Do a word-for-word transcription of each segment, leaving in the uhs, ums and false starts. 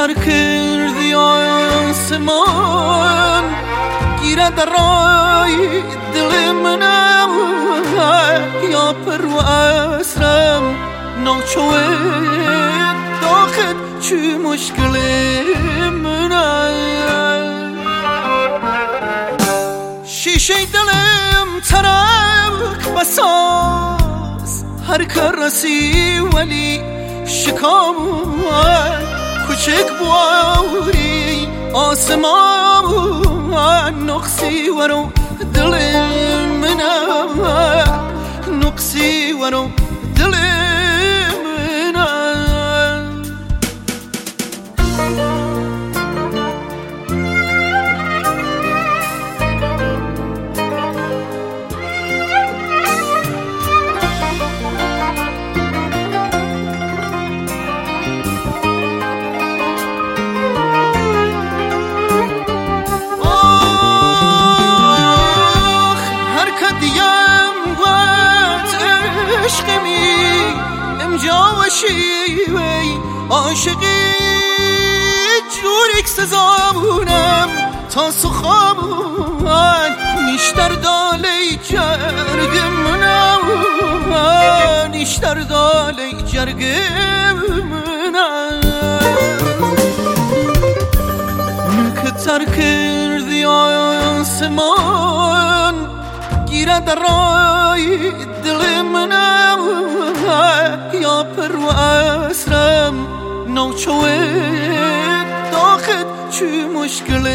تر کردی آسمان گیره در رای دل منم یا پرو اسرم ناچوه داخل چی مشکل منم شیشه دلم ترک بساز هر کرسی ولی شکام کوچک بواری آسمان نقصی ورو دل منم نقصی ورو دل منم عشقمی امجا و شیوی عاشقی جوریک سزابونم تا سخامون نیشتر دالی جرگ منم نیشتر دالی جرگ منم نکتر کردی آسمان گیره در رای دل منم یا پرو اسرم ناچوه داخل چی مشکل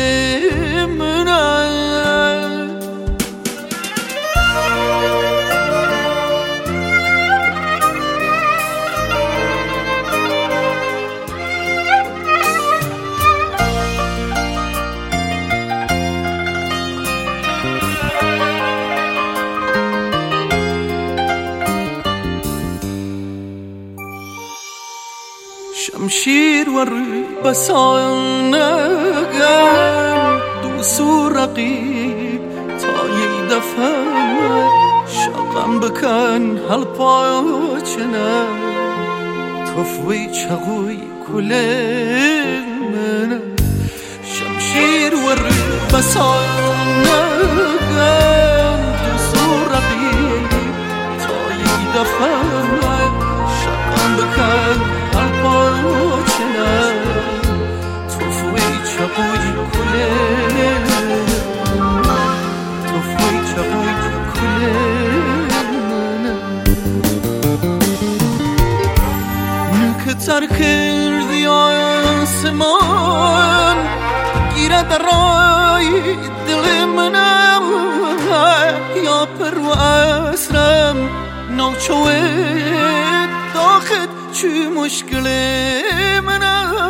منم شمشیر ور بسانگم دوسو رقیب تا یه دفعه شقم بکن هل پاچنه تفوی چغوی کل منه شمشیر ور بسانگم دوسو رقیب تا یه دفعه شقم بکن الپاچنه توفوی چپوی کله توفوی چپوی کله نکتر کردی آسمان گیره در رای دل منم یا پرو اسرم ناچوه داخل چی مشکل منم